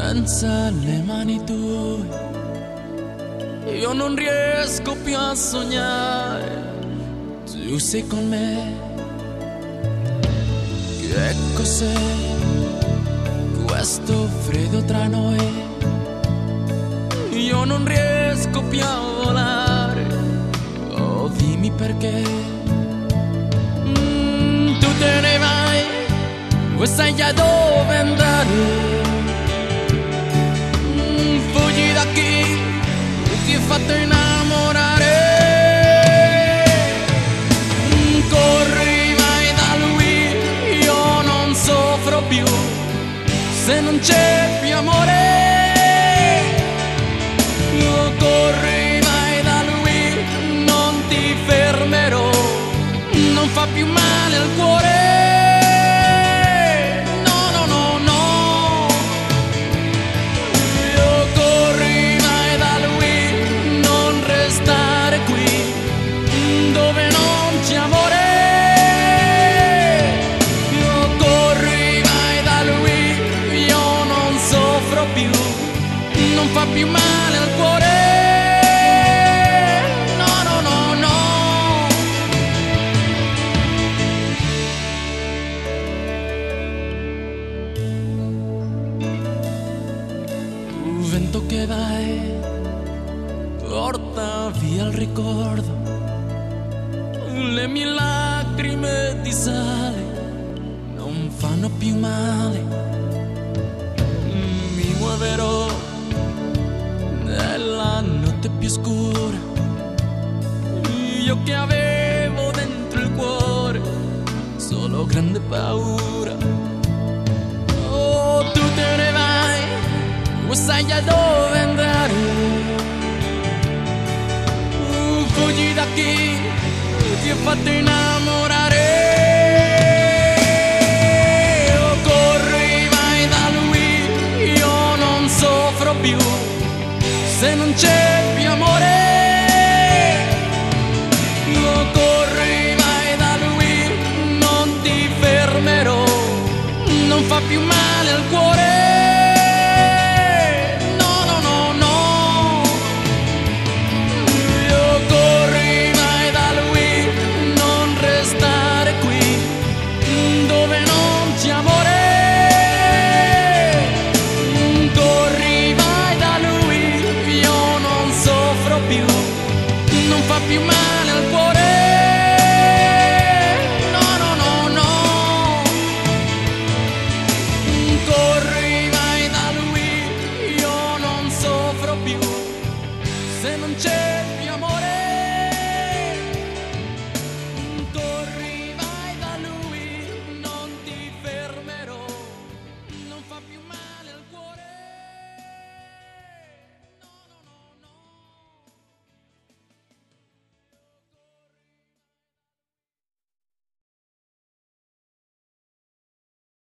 senza le mani tue io non riesco più a sognare, tu sei con me. Che cos'è questo freddo tra noi? Io non riesco più a volare, oh dimmi perché. Tu te ne vai, o sai già dove andare. Fuggi da chi ti ha fatto innamorare. Corri, vai da lui, io non soffro più se non c'è più amore. Corri, vai da lui, non ti fermerò, non fa più male al cuore. Non fa più male al cuore. No, no, no, no. Tu vento che vai, porta via il ricordo. Le mie lacrime di sale non fanno più male. Mi muoverò nella notte più scura, io che avevo dentro il cuore solo grande paura. Oh, tu te ne vai, o sai già dove andare. Fuggi da chi ti ha fatto innamorare. Oh, corri, vai da lui, io non soffro più se non c'è